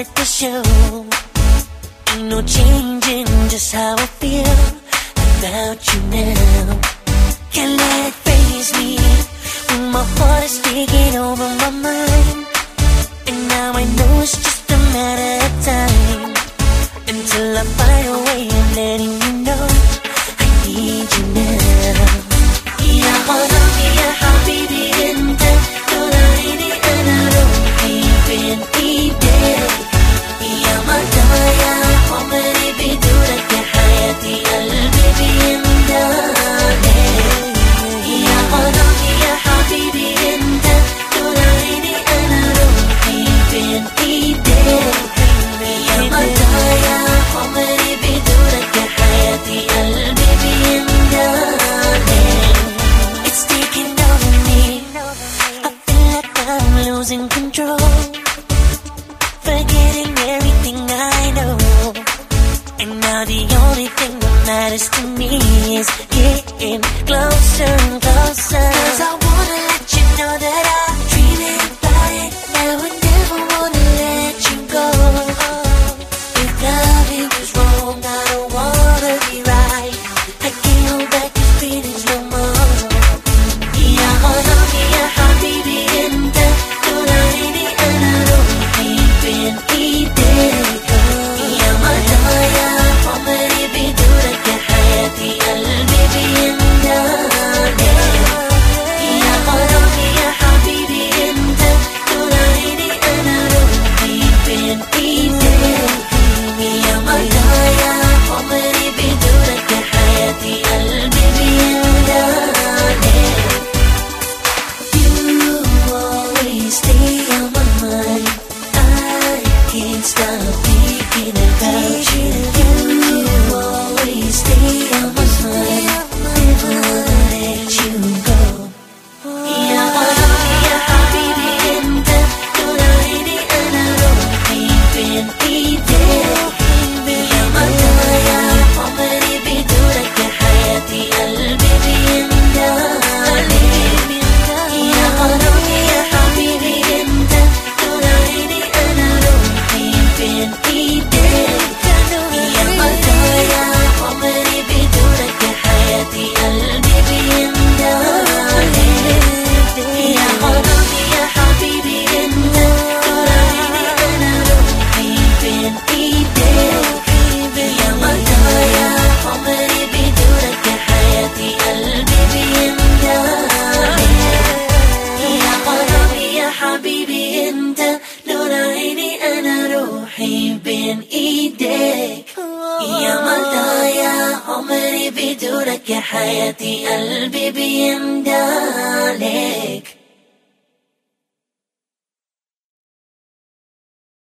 started to show. Ain't no changing just how I feel about you now. Can't let it faze me when my heart is taking over my mind. And now I know it's just a matter of time until I find a way of letting you know I need you now. يا حرامي يا حبيبي انت طول عيني انا روحي بين ايديك. يا مدى يا عمري بدونك يا حياتي قلبي بيندهلك. يا حرامي يا حبيبي انت طول عيني انا روحي بين ايديك. يا مدى يا عمري بدونك يا حياتي قلبي بيندهلك. It's taking over me. I feel like I'm losing control, forgetting everything I know. And now the only thing that matters to me is getting closer and closer. 'Cause I wanna let you know that I'm dreaming about it now and never wanna let you go. If loving was wrong, I don't wanna be right. I can't hold back these feelings no more. يا حرامي يا حبيبي انت طول عيني انا روحي بين ايديك. يا مدى يا عمري بدونك يا حياتي قلبي بيندهلك. يا حرامي يا حبيبي انت طول عيني انا روحي بين ايديك. يا مدى يا عمري بدونك يا حياتي قلبي بيندهلك. You always stay on my mind. I can't stop thinking about you. You always stay on my mind. Never let you go. يا حرامي يا حبيبي انت طول عيني انا روحي بين ايديك. يا مدى يا عمري بدونك يا حياتي قلبي بيندهلك. يا حرامي يا حبيبي انت طول عيني انا روحي بين ايديك. يا مدى يا عمري بدونك يا حياتي قلبي بيندهلك. يا حرامي يا حبيبي انت طول عيني انا روحي بين ايديك. يا مدى يا عمري بدونك يا حياتي قلبي بيندهلك. يا حرامي يا حبيبي انت طول عيني انا روحي بين ايديك. يا مدى يا عمري بدونك يا حياتي قلبي بيندهلك.